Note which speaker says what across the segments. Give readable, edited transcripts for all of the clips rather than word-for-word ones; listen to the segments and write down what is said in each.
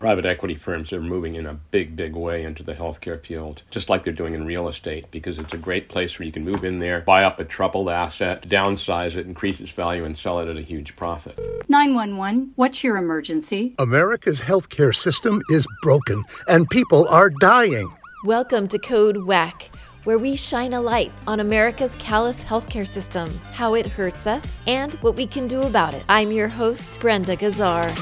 Speaker 1: Private equity firms are moving in a big, big way into the healthcare field, just like they're doing in real estate, because it's a great place where you can move in there, buy up a troubled asset, downsize it, increase its value, and sell it at a huge profit.
Speaker 2: 911, what's your emergency?
Speaker 3: America's healthcare system is broken, and people are dying.
Speaker 4: Welcome to Code WACK, where we shine a light on America's callous healthcare system, how it hurts us, and what we can do about it. I'm your host, Brenda Gazzar.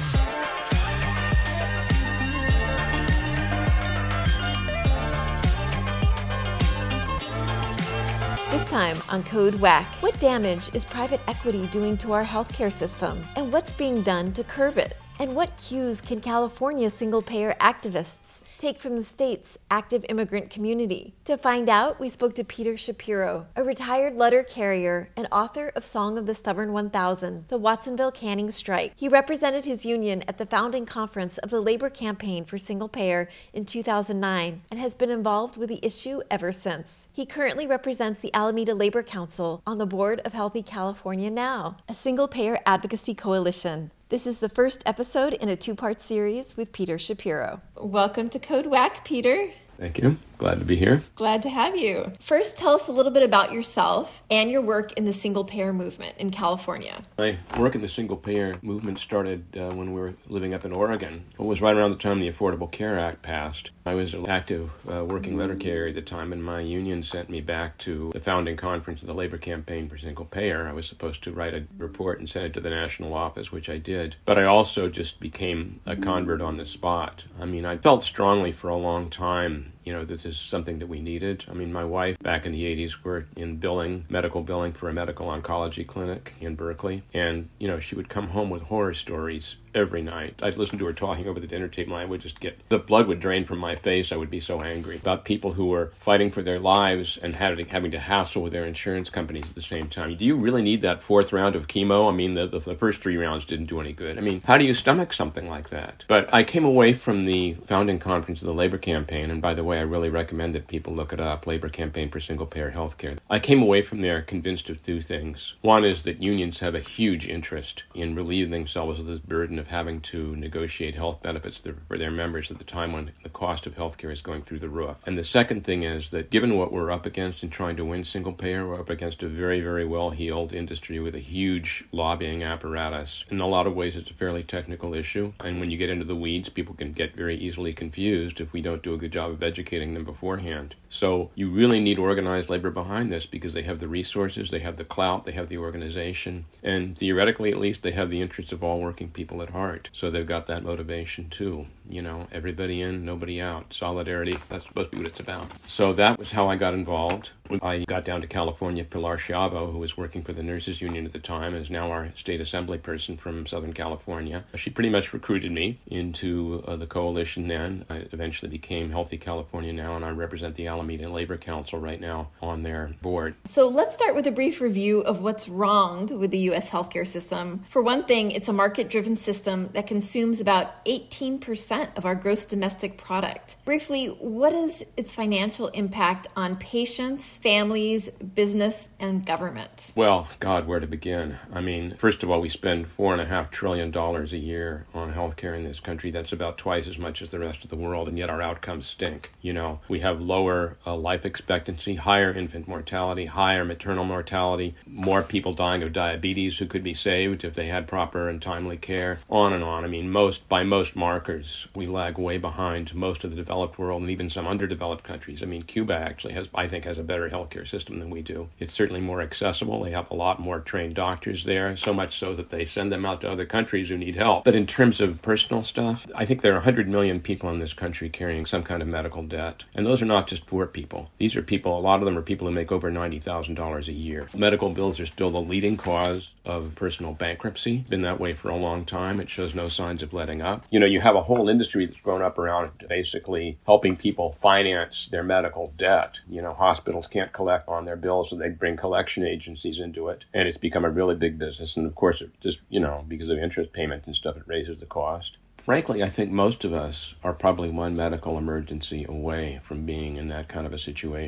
Speaker 4: This time on Code WACK, what damage is private equity doing to our healthcare system? And what's being done to curb it? And what cues can California single-payer activists take from the state's active immigrant community? To find out, we spoke to Peter Shapiro, a retired letter carrier and author of Song of the Stubborn 1000, the Watsonville Canning Strike. He represented his union at the founding conference of the Labor Campaign for Single Payer in 2009 and has been involved with the issue ever since. He currently represents the Alameda Labor Council on the board of Healthy California Now, a single-payer advocacy coalition. This is the first episode in a two-part series with Peter Shapiro. Welcome to Code WACK, Peter.
Speaker 1: Thank you. Glad to be here.
Speaker 4: Glad to have you. First, tell us a little bit about yourself and your work in the single-payer movement in California.
Speaker 1: My work in the single-payer movement started when we were living up in Oregon. It was right around the time the Affordable Care Act passed. I was an active working letter carrier at the time, and my union sent me back to the founding conference of the Labor Campaign for Single Payer. I was supposed to write a report and send it to the national office, which I did. But I also just became a convert on the spot. I mean, I felt strongly for a long time, this is something that we needed. I mean, my wife back in the 80s worked in medical billing for a medical oncology clinic in Berkeley. And, she would come home with horror stories every night. I'd listen to her talking over the dinner table, and I would just the blood would drain from my face. I would be so angry about people who were fighting for their lives and having to hassle with their insurance companies at the same time. Do you really need that fourth round of chemo? I mean, the first three rounds didn't do any good. I mean, how do you stomach something like that? But I came away from the founding conference of the Labor Campaign, and by the way, I really recommend that people look it up, Labor Campaign for Single Payer Healthcare. I came away from there convinced of two things. One is that unions have a huge interest in relieving themselves of this burden of having to negotiate health benefits for their members at the time when the cost of healthcare is going through the roof. And the second thing is that given what we're up against in trying to win single payer, we're up against a very, very well-heeled industry with a huge lobbying apparatus. In a lot of ways, it's a fairly technical issue. And when you get into the weeds, people can get very easily confused if we don't do a good job of educating them beforehand. So you really need organized labor behind this because they have the resources, they have the clout, they have the organization, and theoretically at least they have the interests of all working people at heart. So they've got that motivation too. Everybody in, nobody out. Solidarity, that's supposed to be what it's about. So that was how I got involved. I got down to California. Pilar Schiavo, who was working for the nurses union at the time, is now our state assembly person from Southern California. She pretty much recruited me into the coalition then. I eventually became Healthy California Now, and I represent the Alameda Labor Council right now on their board.
Speaker 4: So let's start with a brief review of what's wrong with the U.S. healthcare system. For one thing, it's a market-driven system that consumes about 18% of our gross domestic product. Briefly, what is its financial impact on patients, families, business, and government?
Speaker 1: Well, God, where to begin? I mean, first of all, we spend $4.5 trillion a year on healthcare in this country. That's about twice as much as the rest of the world, and yet our outcomes stink. We have lower life expectancy, higher infant mortality, higher maternal mortality, more people dying of diabetes who could be saved if they had proper and timely care, on and on. I mean, by most markers, we lag way behind most of the developed world and even some underdeveloped countries. I mean, Cuba actually has a better healthcare system than we do. It's certainly more accessible. They have a lot more trained doctors there, so much so that they send them out to other countries who need help. But in terms of personal stuff, I think there are 100 million people in this country carrying some kind of medical debt. And those are not just poor people. These are people, a lot of them are people who make over $90,000 a year. Medical bills are still the leading cause of personal bankruptcy. Been that way for a long time. It shows no signs of letting up. You have a whole industry that's grown up around basically helping people finance their medical debt. Hospitals can't collect on their bills, so they bring collection agencies into it. And it's become a really big business. And of course, it just, because of interest payments and stuff, it raises the cost. Frankly, I think most of us are probably one medical emergency away from being in that kind of a situation.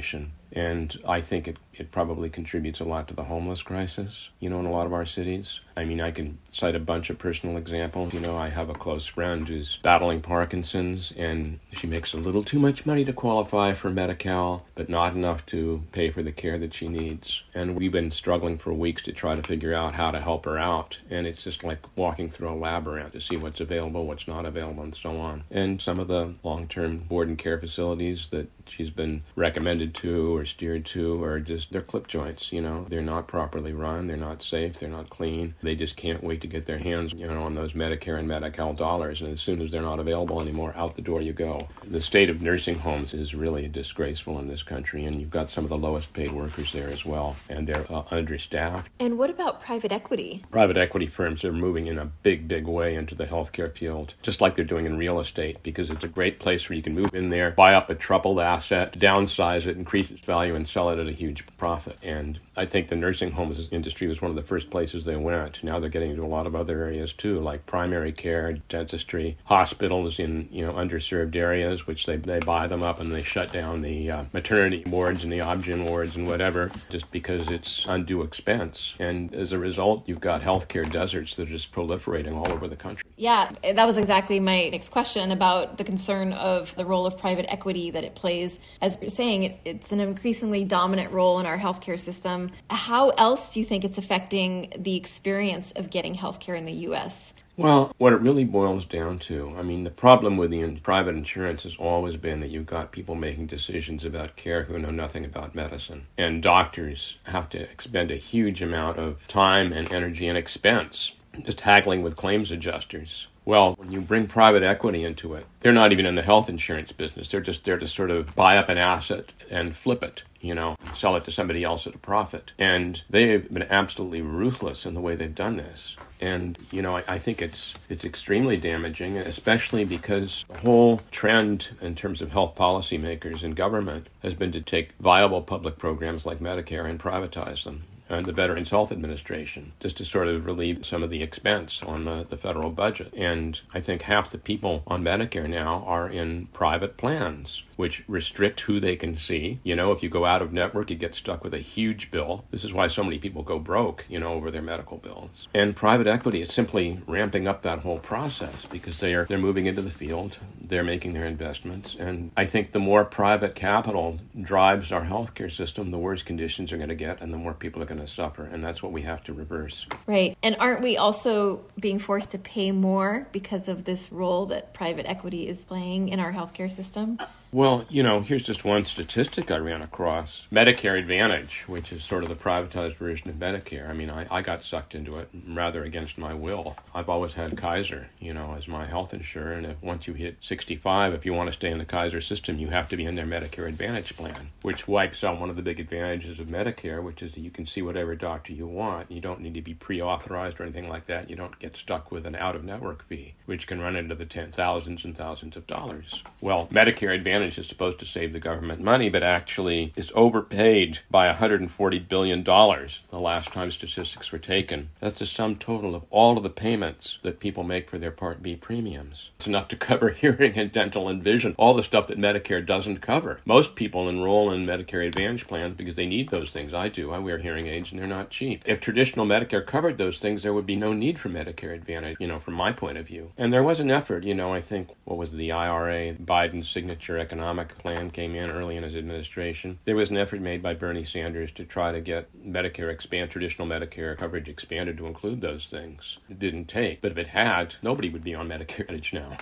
Speaker 1: And I think it probably contributes a lot to the homeless crisis, in a lot of our cities. I mean, I can cite a bunch of personal examples. I have a close friend who's battling Parkinson's, and she makes a little too much money to qualify for Medi-Cal, but not enough to pay for the care that she needs. And we've been struggling for weeks to try to figure out how to help her out. And it's just like walking through a labyrinth to see what's available, what's not available, and so on. And some of the long-term board and care facilities that she's been recommended to or steered to are they're clip joints, They're not properly run, they're not safe, they're not clean. They just can't wait to get their hands, on those Medicare and Medi-Cal dollars. And as soon as they're not available anymore, out the door you go. The state of nursing homes is really disgraceful in this country, and you've got some of the lowest paid workers there as well, and they're understaffed.
Speaker 4: And what about private equity?
Speaker 1: Private equity firms are moving in a big, big way into the healthcare field, just like they're doing in real estate, because it's a great place where you can move in there, buy up a troubled asset, downsize it, increase its value, and sell it at a huge profit. And I think the nursing homes industry was one of the first places they went. Now they're getting into a lot of other areas too, like primary care, dentistry, hospitals in underserved areas, which they buy them up and they shut down the maternity wards and the obgyn wards and whatever, just because it's undue expense. And as a result, you've got healthcare deserts that are just proliferating all over the country.
Speaker 4: Yeah, that was exactly my next question about the concern of the role of private equity that it plays. As we're saying, it's an increasingly dominant role in our healthcare system. How else do you think it's affecting the experience of getting healthcare in the U.S.?
Speaker 1: Well, what it really boils down to, the problem with the private insurance has always been that you've got people making decisions about care who know nothing about medicine. And doctors have to expend a huge amount of time and energy and expense just haggling with claims adjusters. Well, when you bring private equity into it, they're not even in the health insurance business. They're just there to sort of buy up an asset and flip it, sell it to somebody else at a profit. And they've been absolutely ruthless in the way they've done this. And, I think it's extremely damaging, especially because the whole trend in terms of health policymakers and government has been to take viable public programs like Medicare and privatize them. And the Veterans Health Administration, just to sort of relieve some of the expense on the federal budget. And I think half the people on Medicare now are in private plans, which restrict who they can see. If you go out of network, you get stuck with a huge bill. This is why so many people go broke, over their medical bills. And private equity is simply ramping up that whole process because they're moving into the field, they're making their investments. And I think the more private capital drives our healthcare system, the worse conditions are going to get and the more people are going to suffer. And that's what we have to reverse.
Speaker 4: Right. And aren't we also being forced to pay more because of this role that private equity is playing in our healthcare system?
Speaker 1: Well, here's just one statistic I ran across. Medicare Advantage, which is sort of the privatized version of Medicare. I got sucked into it rather against my will. I've always had Kaiser, as my health insurer. And once you hit 65, if you want to stay in the Kaiser system, you have to be in their Medicare Advantage plan, which wipes out one of the big advantages of Medicare, which is that you can see whatever doctor you want. You don't need to be pre-authorized or anything like that. You don't get stuck with an out-of-network fee, which can run into the thousands and thousands of dollars. Well, Medicare Advantage is supposed to save the government money, but actually is overpaid by $140 billion the last time statistics were taken. That's the sum total of all of the payments that people make for their Part B premiums. It's enough to cover hearing and dental and vision, all the stuff that Medicare doesn't cover. Most people enroll in Medicare Advantage plans because they need those things. I do. I wear hearing aids and they're not cheap. If traditional Medicare covered those things, there would be no need for Medicare Advantage, from my point of view. And there was an effort, I think, what was the IRA, Biden's signature economic plan came in early in his administration. There was an effort made by Bernie Sanders to try to get traditional Medicare coverage expanded to include those things. It didn't take, but if it had, nobody would be on Medicare Advantage now,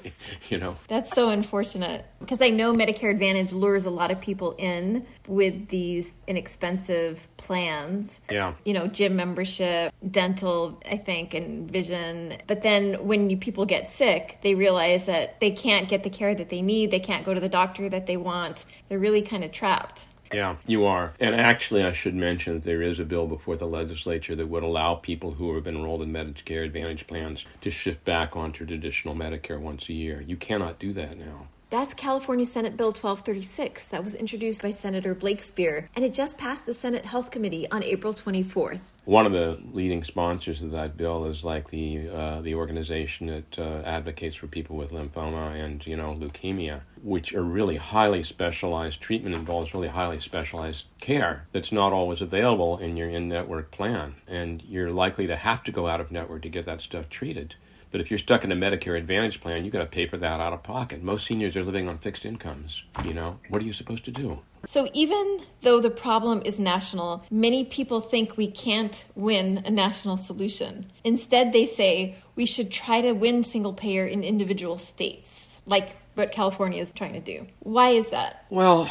Speaker 4: That's so unfortunate, because I know Medicare Advantage lures a lot of people in with these inexpensive plans.
Speaker 1: Yeah.
Speaker 4: Gym membership, dental, I think, and vision. But then when people get sick, they realize that they can't get the care that they need. They can't go to the doctor that they want. They're really kind of trapped.
Speaker 1: Yeah, you are. And actually, I should mention that there is a bill before the legislature that would allow people who have been enrolled in Medicare Advantage plans to shift back onto traditional Medicare once a year. You cannot do that now.
Speaker 4: That's California Senate Bill 1236 that was introduced by Senator Blake Spear, and it just passed the Senate Health Committee on April 24th.
Speaker 1: One of the leading sponsors of that bill is like the organization that advocates for people with lymphoma and, leukemia, which are really highly specialized. Treatment involves really highly specialized care that's not always available in your in-network plan, and you're likely to have to go out of network to get that stuff treated. But if you're stuck in a Medicare Advantage plan, you've got to pay for that out of pocket. Most seniors are living on fixed incomes. What are you supposed to do?
Speaker 4: So even though the problem is national, many people think we can't win a national solution. Instead, they say we should try to win single payer in individual states, like what California is trying to do. Why is that?
Speaker 1: Well,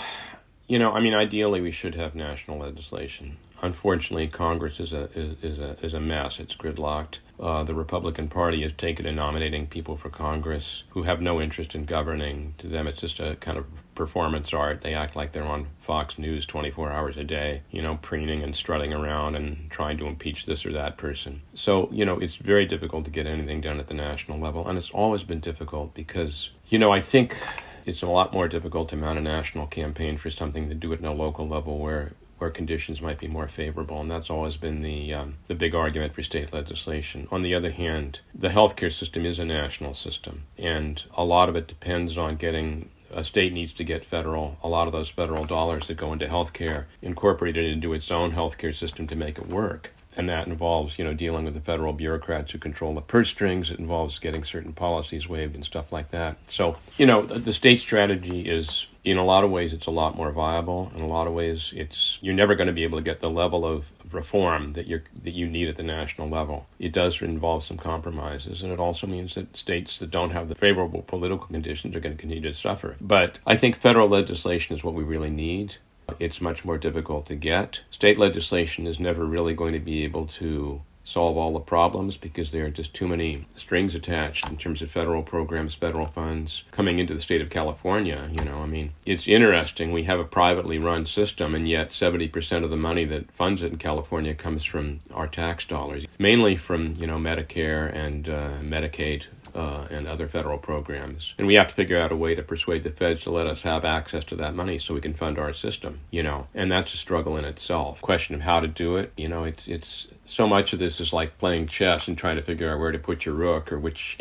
Speaker 1: ideally we should have national legislation. Unfortunately, Congress is a mess. It's gridlocked. The Republican Party has taken to nominating people for Congress who have no interest in governing. To them, it's just a kind of performance art. They act like they're on Fox News 24 hours a day, preening and strutting around and trying to impeach this or that person. So, it's very difficult to get anything done at the national level. And it's always been difficult because, I think it's a lot more difficult to mount a national campaign for something than do it in a local level where conditions might be more favorable, and that's always been the big argument for state legislation. On the other hand, the healthcare system is a national system, and a lot of it depends on a state needs to get a lot of those federal dollars that go into healthcare incorporated into its own healthcare system to make it work. And that involves, dealing with the federal bureaucrats who control the purse strings. It involves getting certain policies waived and stuff like that. So, the state strategy is, in a lot of ways, it's a lot more viable. In a lot of ways, you're never going to be able to get the level of reform that you need at the national level. It does involve some compromises, and it also means that states that don't have the favorable political conditions are going to continue to suffer. But I think federal legislation is what we really need. It's much more difficult to get. State legislation is never really going to be able to solve all the problems because there are just too many strings attached in terms of federal programs, federal funds coming into the state of California. It's interesting. We have a privately run system, and yet 70% of the money that funds it in California comes from our tax dollars, mainly from, Medicare and Medicaid. And other federal programs. And we have to figure out a way to persuade the feds to let us have access to that money so we can fund our system, and that's a struggle in itself. Question of how to do it, it's so much of this is like playing chess and trying to figure out where to put your rook or which,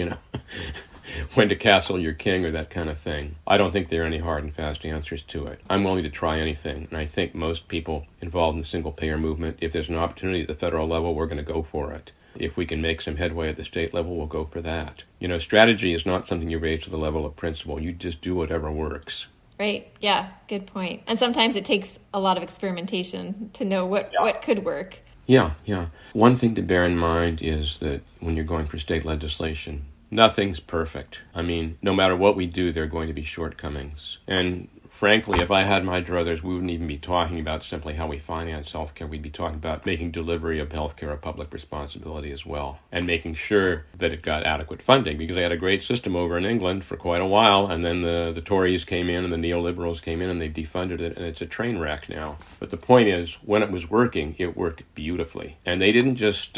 Speaker 1: when to castle your king or that kind of thing. I don't think there are any hard and fast answers to it. I'm willing to try anything, and I think most people involved in the single-payer movement, if there's an opportunity at the federal level, we're going to go for it. If we can make some headway at the state level, we'll go for that. Strategy is not something you raise to the level of principle. You just do whatever works.
Speaker 4: Right. Yeah. Good point. And sometimes it takes a lot of experimentation to know what could work.
Speaker 1: Yeah. One thing to bear in mind is that when you're going for state legislation, nothing's perfect. No matter what we do, there are going to be shortcomings. And frankly, if I had my druthers, we wouldn't even be talking about simply how we finance healthcare. We'd be talking about making delivery of healthcare a public responsibility as well, and making sure that it got adequate funding, because they had a great system over in England for quite a while, and then the Tories came in and the neoliberals came in and they defunded it, and it's a train wreck now. But the point is, when it was working, it worked beautifully. And they didn't just,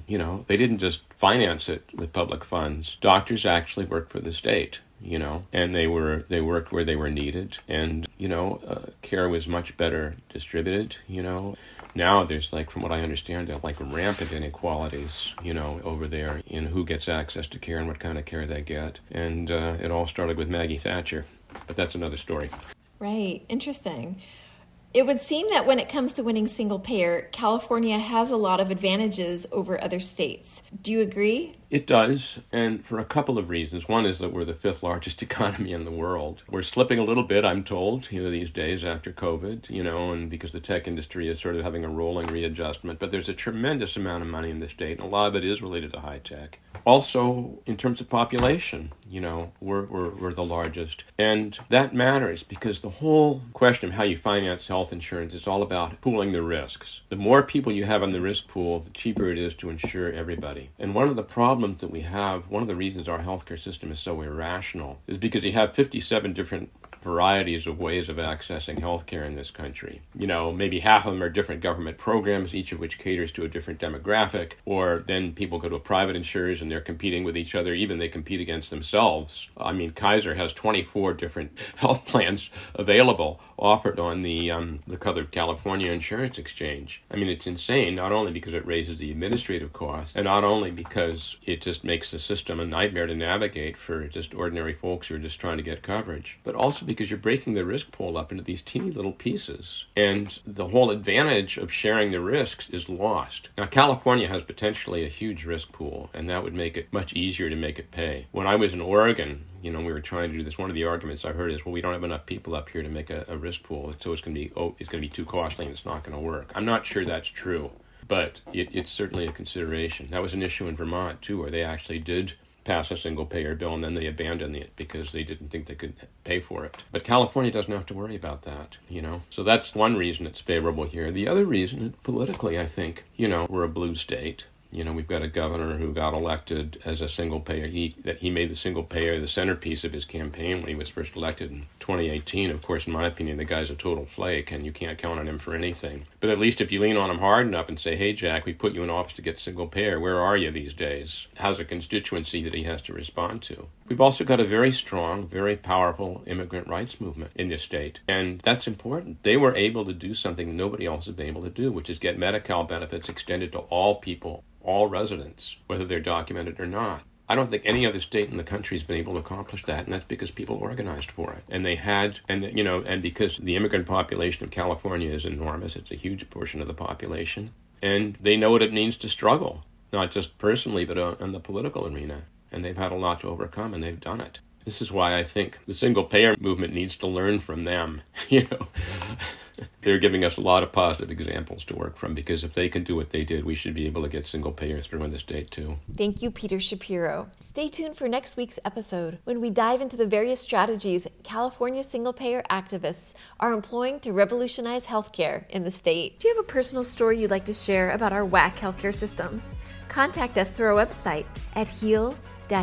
Speaker 1: finance it with public funds. Doctors actually worked for the state. And they worked where they were needed, and, care was much better distributed, Now there's, from what I understand, rampant inequalities, over there in who gets access to care and what kind of care they get. And it all started with Maggie Thatcher, but that's another story.
Speaker 4: Right. Interesting. It would seem that when it comes to winning single payer, California has a lot of advantages over other states. Do you agree?
Speaker 1: It does, and for a couple of reasons. One is that we're the fifth largest economy in the world. We're slipping a little bit, I'm told, these days after COVID, and because the tech industry is sort of having a rolling readjustment. But there's a tremendous amount of money in the state, and a lot of it is related to high tech. Also, in terms of population, we're the largest. And that matters because the whole question of how you finance health insurance is all about pooling the risks. The more people you have on the risk pool, the cheaper it is to insure everybody. And one of the problems that we have, one of the reasons our healthcare system is so irrational, is because you have 57 different varieties of ways of accessing healthcare in this country. Maybe half of them are different government programs, each of which caters to a different demographic, or then people go to private insurers and they're competing with each other. Even they compete against themselves. I mean, Kaiser has 24 different health plans available offered on the Colored California Insurance Exchange. I mean, it's insane, not only because it raises the administrative costs, and not only because it just makes the system a nightmare to navigate for just ordinary folks who are just trying to get coverage, but also because you're breaking the risk pool up into these teeny little pieces. And the whole advantage of sharing the risks is lost. Now, California has potentially a huge risk pool, and that would make it much easier to make it pay. When I was in Oregon, we were trying to do this. One of the arguments I heard is, well, we don't have enough people up here to make a risk pool, so it's going to be too costly and it's not going to work. I'm not sure that's true, but it's certainly a consideration. That was an issue in Vermont, too, where they actually did pass a single-payer bill, and then they abandoned it because they didn't think they could pay for it. But California doesn't have to worry about that, So that's one reason it's favorable here. The other reason, politically, I think, we're a blue state. We've got a governor who got elected as a single payer. He made the single payer the centerpiece of his campaign when he was first elected in 2018. Of course, in my opinion, the guy's a total flake, and you can't count on him for anything. But at least if you lean on him hard enough and say, hey, Jack, we put you in office to get single payer. Where are you these days? How's a constituency that he has to respond to? We've also got a very strong, very powerful immigrant rights movement in this state, and that's important. They were able to do something nobody else has been able to do, which is get Medi-Cal benefits extended to all people, all residents, whether they're documented or not. I don't think any other state in the country has been able to accomplish that, and that's because people organized for it. And they had, and because the immigrant population of California is enormous, it's a huge portion of the population, and they know what it means to struggle, not just personally, but in the political arena. And they've had a lot to overcome, and they've done it. This is why I think the single-payer movement needs to learn from them. They're giving us a lot of positive examples to work from, because if they can do what they did, we should be able to get single-payer through in the state, too.
Speaker 4: Thank you, Peter Shapiro. Stay tuned for next week's episode, when we dive into the various strategies California single-payer activists are employing to revolutionize healthcare in the state. Do you have a personal story you'd like to share about our WAC healthcare system? Contact us through our website at heal-ca.org.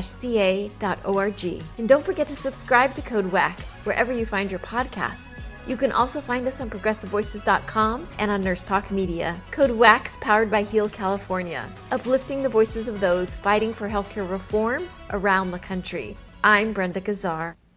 Speaker 4: And don't forget to subscribe to Code WAC wherever you find your podcasts. You can also find us on ProgressiveVoices.com and on Nurse Talk Media. Code WAC's powered by Heal California, uplifting the voices of those fighting for healthcare reform around the country. I'm Brenda Gazzar.